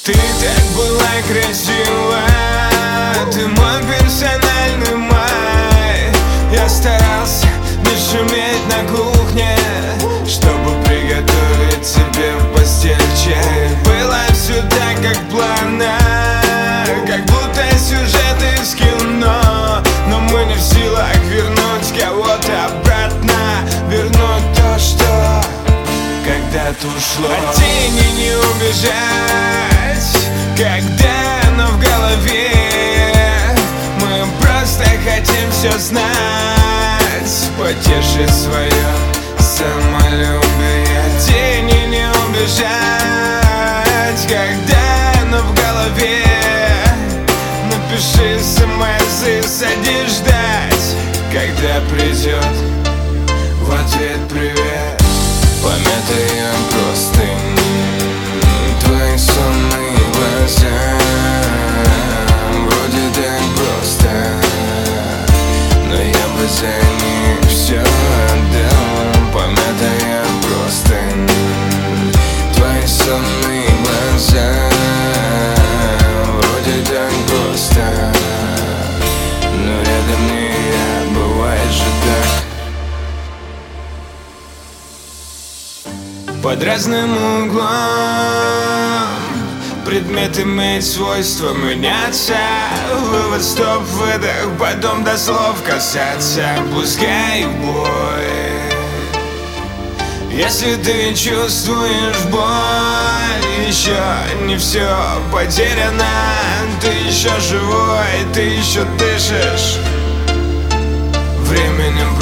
Ты так была красива, ты мой персональный май. Я старался не шуметь на кухне, чтобы приготовить тебе в постель чай. Было все так, как в планах, как будто сюжет из кино. Но мы не в силах вернуть кого-то обратно, вернуть то, что когда-то ушло. От тени не убежать, когда оно в голове. Мы просто хотим все знать, потешить свое самолюбие. От тени не убежать, когда оно в голове. Напиши смс и садись ждать, когда придет в ответ привет. Пометаем простыни твои сонные глаза. Вроде так просто, но я бы за них все отдал. Пометаем простыни твои сонные глаза. Вроде так просто, но рядом не я, бывает же так. Под разным углом предмет имеет свойство меняться. Вывод, стоп, выдох, потом до слов касаться. Пускай в бой. Если ты чувствуешь боль, еще не все потеряно. Ты еще живой, ты еще дышишь временем.